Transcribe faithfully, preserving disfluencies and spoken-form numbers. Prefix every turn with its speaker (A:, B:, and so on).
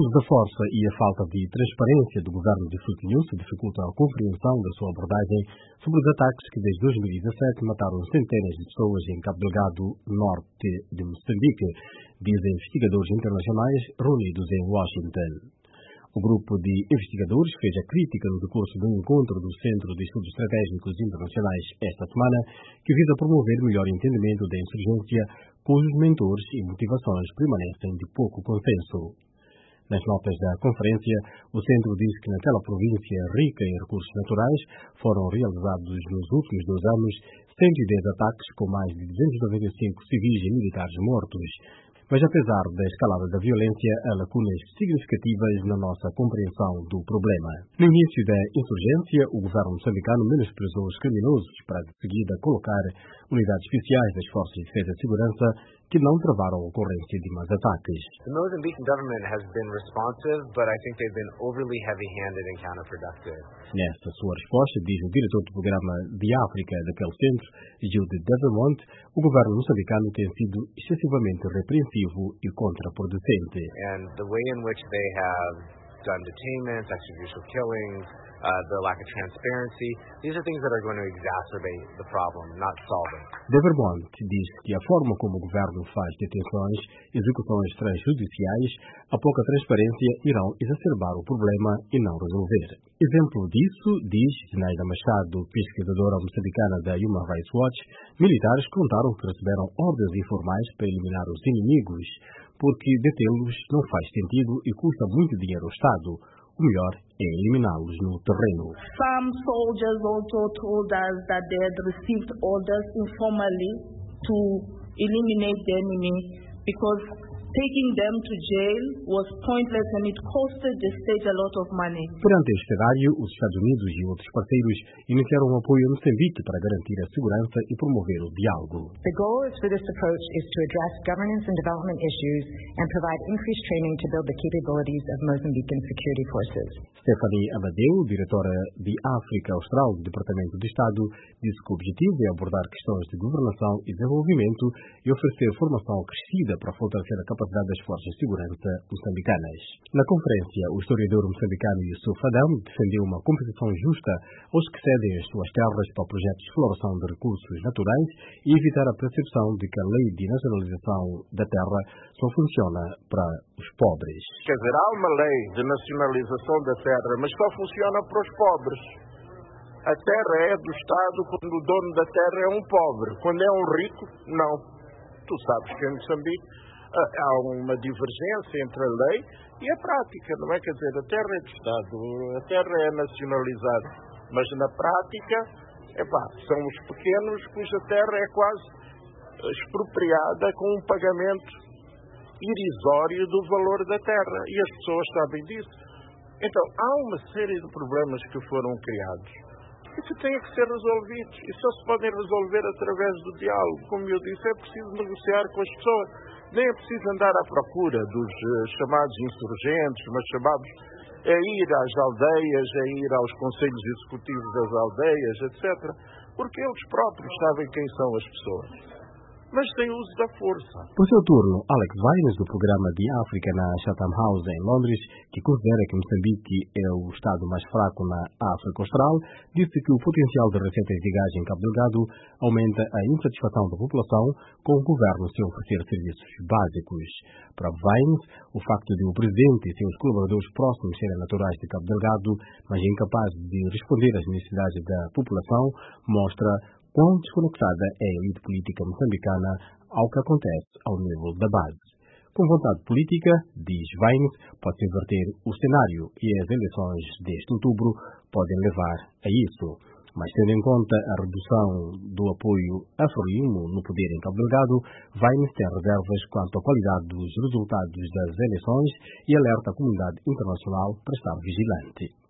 A: uso da força e a falta de transparência do governo de Fruto Nenhum dificultam a compreensão da sua abordagem sobre os ataques que desde dois mil e dezassete mataram centenas de pessoas em Cabo Delgado, norte de Moçambique, dizem investigadores internacionais reunidos em Washington. O grupo de investigadores fez a crítica no decurso de um encontro do Centro de Estudos Estratégicos Internacionais esta semana, que visa promover melhor entendimento da insurgência, cujos mentores e motivações permanecem de pouco consenso. Nas notas da conferência, o centro diz que naquela província rica em recursos naturais foram realizados nos últimos dois anos cento e dez ataques com mais de duzentos e noventa e cinco civis e militares mortos. Mas apesar da escalada da violência, há lacunas significativas na nossa compreensão do problema. No início da insurgência, o governo moçambicano menosprezou os criminosos para de seguida colocar unidades especiais das Forças de Defesa e Segurança que não travaram a ocorrência de mais ataques.
B: The Mozambican government has been responsive, but I think they've been overly heavy-handed and counterproductive.
A: Nesta sua resposta, diz o diretor do programa de África daquele centro, Jude Devermont, o governo moçambicano tem sido excessivamente repreensivo e contraproducente.
B: And the way in which they have done detainments, extrajudicial killings, uh, the lack of transparency, these are things that are going to exacerbate the problem, not solve it.
A: Devermont diz que a forma como o governo faz detenções, execuções extrajudiciais, a pouca transparência irão exacerbar o problema e não resolver. Exemplo disso, diz Zinaida Machado, pesquisadora moçambicana da Human Rights Watch, militares contaram que receberam ordens informais para eliminar os inimigos, porque detê-los não faz sentido e custa muito dinheiro ao Estado. O melhor é eliminá-los no terreno.
C: Some soldiers also told us that they had received orders informally to eliminate the enemy because taking them to jail was pointless and it costed the state a lot of money.
A: Perante este cenário, os Estados Unidos e outros parceiros iniciaram um apoio a Moçambique para garantir a segurança e promover o diálogo.
D: The goal for this approach is to address governance and development issues and provide increased training to build the capabilities of Mozambican security forces.
A: Stephanie Amadeu, diretora de África Austral do Departamento de Estado, disse que o objetivo é abordar questões de governação e desenvolvimento e oferecer formação acrescida para fortalecer a capacidade das forças de segurança moçambicanas. Na conferência, o historiador moçambicano Yusuf Adão defendeu uma compensação justa aos que cedem as suas terras para projetos de exploração de recursos naturais e evitar a percepção de que a lei de nacionalização da terra só funciona para os pobres.
E: Quer dizer, há uma lei de nacionalização da terra, mas só funciona para os pobres. A terra é do Estado quando o dono da terra é um pobre. Quando é um rico, não. Tu sabes que em Moçambique há uma divergência entre a lei e a prática, não é? Quer dizer, a terra é do Estado, a terra é nacionalizada, mas na prática, epá, são os pequenos cuja terra é quase expropriada com um pagamento irrisório do valor da terra, e as pessoas sabem disso. Então, há uma série de problemas que foram criados e que têm que ser resolvidos, e só se podem resolver através do diálogo. Como eu disse, é preciso negociar com as pessoas. Nem é preciso andar à procura dos uh, chamados insurgentes, mas chamados a ir às aldeias, a ir aos conselhos executivos das aldeias, etcétera. Porque eles próprios sabem quem são as pessoas. Mas sem uso da força.
A: Por seu turno, Alex Vines, do programa de África na Chatham House, em Londres, que considera que Moçambique é o estado mais fraco na África Austral, disse que o potencial de receitas de gás em Cabo Delgado aumenta a insatisfação da população com o governo sem oferecer serviços básicos. Para Vines, o facto de o presidente e seus colaboradores próximos serem naturais de Cabo Delgado, mas incapazes de responder às necessidades da população, mostra quão desconectada é a elite política moçambicana ao que acontece ao nível da base. Com vontade política, diz Vines, pode-se inverter o cenário e as eleições deste outubro podem levar a isso. Mas tendo em conta a redução do apoio a Frelimo no poder em Cabo Delgado, Vines tem reservas quanto à qualidade dos resultados das eleições e alerta a comunidade internacional para estar vigilante.